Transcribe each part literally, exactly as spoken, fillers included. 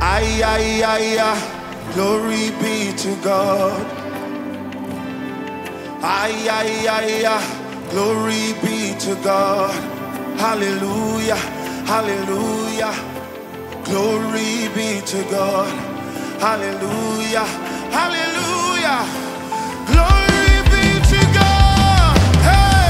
Ay, ay, ay, ay, glory be to God. Ay, ay, ay, ay, glory be to God. Hallelujah, hallelujah, glory be to God. Hallelujah, hallelujah, glory be to God. Hey!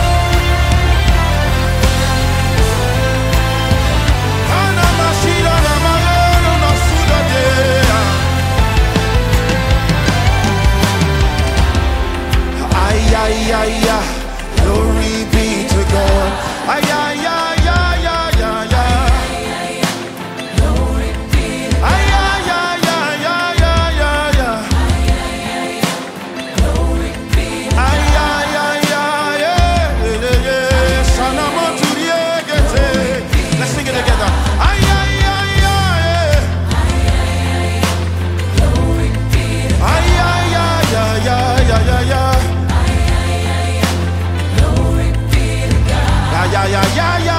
Ay, ay, ay, ay, glory be to God. Ay, ay, ay, ay, ay, ay, ay. Glory be to God. Ay, ay, ay, ay, ay, ay, ay, ay. Glory be to God. Ay, ay, ay, ay, yeah, yeah. Sanamo turiegete. Let's sing it together. Ay, ay, ay, ay, yeah. Glory be to God. Ay, ay, ay, ay, ay, ay, ay. Yeah, yeah, yeah, yeah.